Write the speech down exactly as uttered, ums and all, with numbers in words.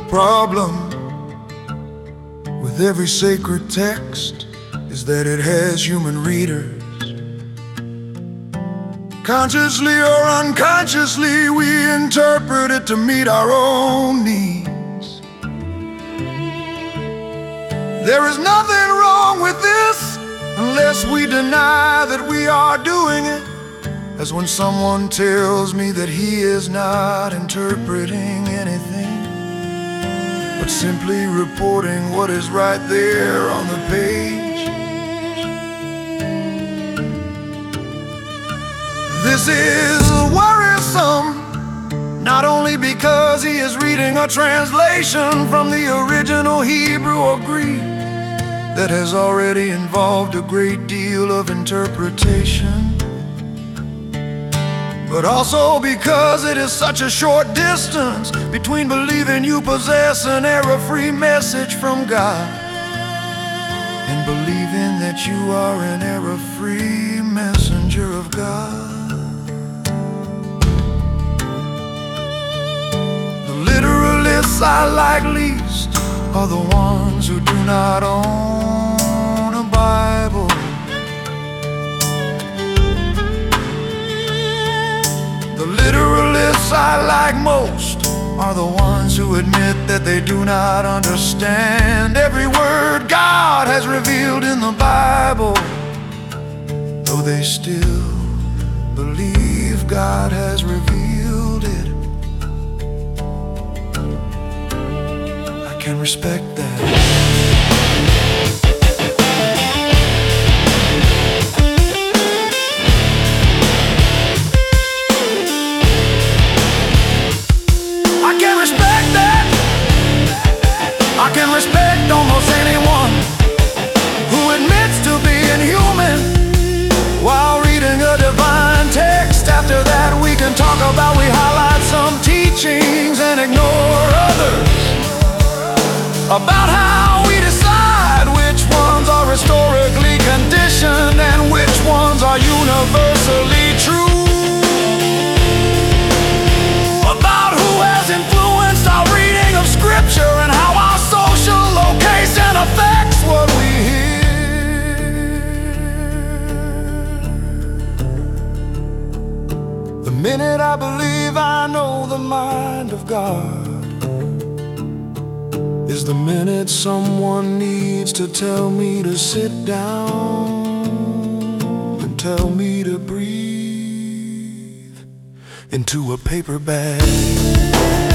problem with every sacred text is that it has human readers. Consciously or unconsciously, we interpret it to meet our own needs. There is nothing wrong with this unless we deny that we are doing it. As when someone tells me that he is not interpreting anything, but simply reporting what is right there on the page. This is worrisome, not only because he is reading a translation from the original Hebrew or Greek that has already involved a great deal of interpretation, but also because it is such a short distance between believing you possess an error-free message from God and believing that you are an error-free messenger of God. The literalists I like least are the ones who do not own a Bible. The literalists I like most are the ones who admit that they do not understand every word God has revealed in the Bible, though they still believe God has revealed it. I can respect that. I can respect almost anyone who admits to being human while reading a divine text. After that we can talk about we highlight some teachings and ignore others, about how we decide which ones are historically conditioned and which ones are universally true, about who has influenced our reading of Scripture and how our social location affects what we hear. The minute I believe I know the mind of God is the minute someone needs to tell me to sit down and tell me to breathe into a paper bag.